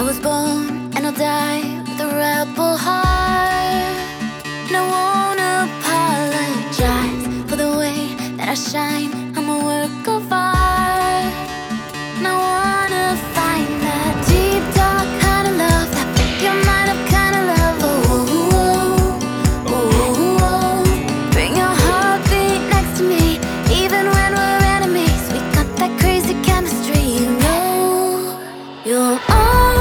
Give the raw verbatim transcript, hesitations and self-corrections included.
I was born and I'll die with a rebel heart. And I won't apologize for the way that I shine. I'm a work of art. And I wanna find that deep, dark kind of love, that pick your mind up kind of love. Oh, oh, oh, oh, oh. Bring your heartbeat next to me, even when we're enemies. We got that crazy chemistry, you know. You're all